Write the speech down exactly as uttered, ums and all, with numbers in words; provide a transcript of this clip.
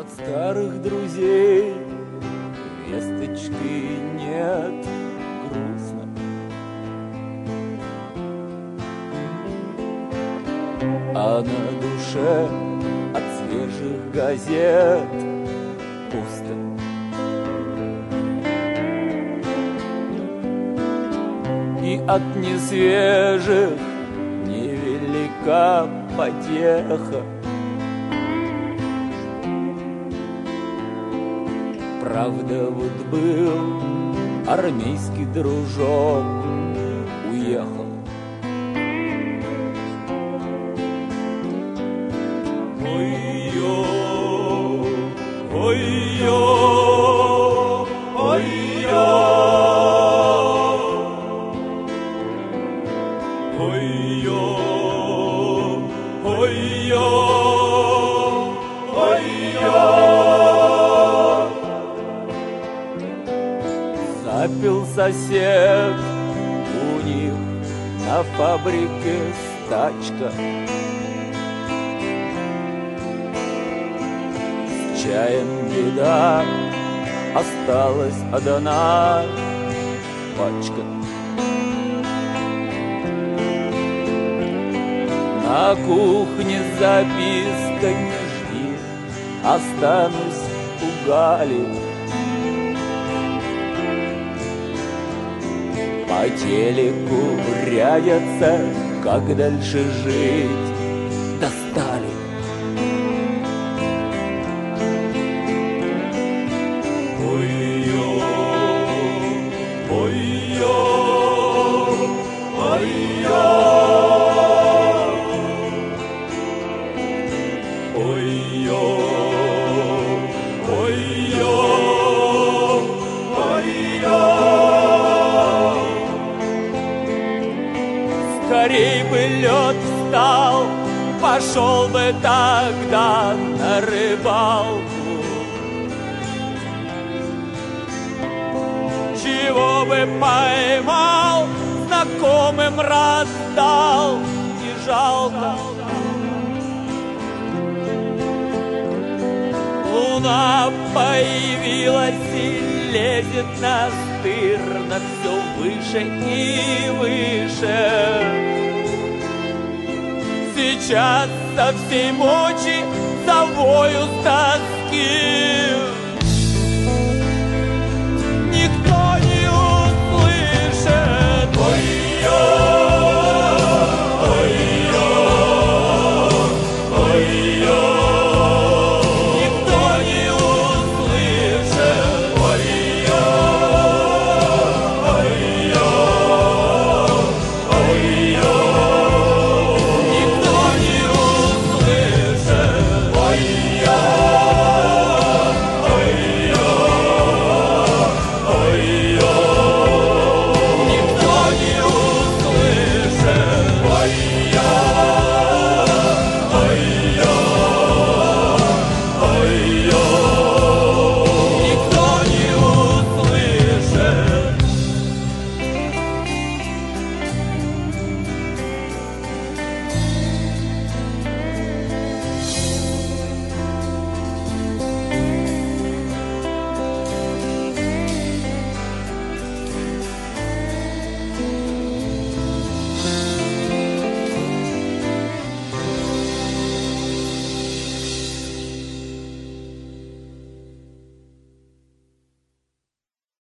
От старых друзей весточки нет, грустно. А на душе от свежих газет пусто. И от несвежих невелика потеха. Правда, вот был армейский дружок, уехал. Ой-ё, ой-ё, ой-ё, ой-ё, ой-ё, ой-ё. Запил сосед, у них на фабрике стачка. С чаем беда, осталась одна пачка. На кухне записка: не жди, останусь у Гали. По телеку рядятся, как дальше жить, достали. Ой-ё, ой-ё, ой-ё, ой-ё, ой-ё, ой-ё. Скорей бы лед встал, пошел бы тогда на рыбалку. Чего бы поймал, знакомым раздал, не жалко. Луна появилась и лезет настырно все выше и выше. Сейчас со всей мочи завою с тоски. Никто не услышит. Ой-ё, ой-ё, ой-ё. Никто не услышит. Ой-ё, ой-ё, ой-ё.